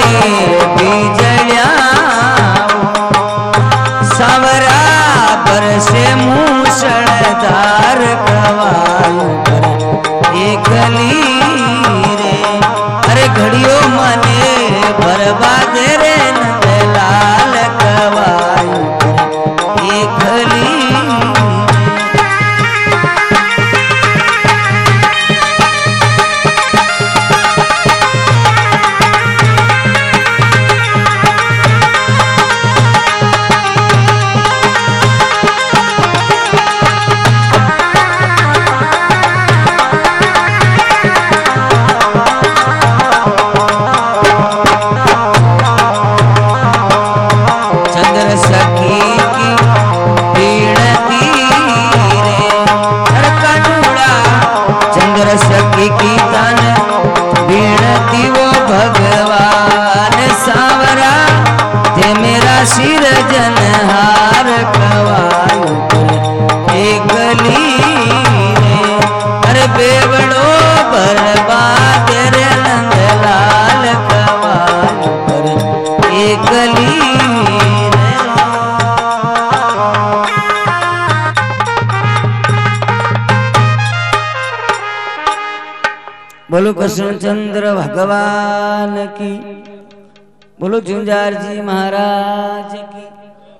बीजलिया सावरा बरसे मूसलधार कवायु पर एकली रे। अरे घड़ियों मने बर्बाद रे नंदलाल कवायु पर एकली। सखी की तन बीणती वो भगवान सावरा ते मेरा सिर जनहार कवायु एकली रे। अरे बेवड़ो बर्बाद रे नंदलाल कवायु पर एकली रे। बोलो कृष्णचंद्र भगवान की, बोलो झुंझार जी महाराज की।